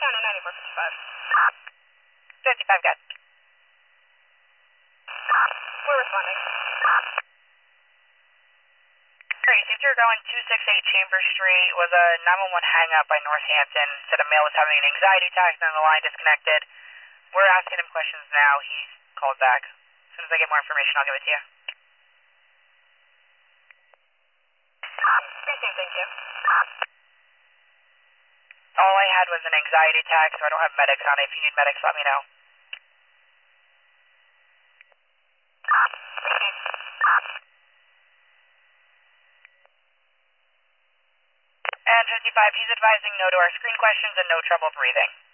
County 9455. 55, guys. We're responding. Great, if you're going 268 Chambers Street, was a 911 hang-up by Northampton. Said a male was having an anxiety attack and then the line disconnected. We're asking him questions now. He's called back. As soon as I get more information, I'll give it to you. Precinct, thank you. All I had was an anxiety attack, so I don't have medics on it. If you need medics, let me know. And 55, he's advising no to our screen questions and no trouble breathing.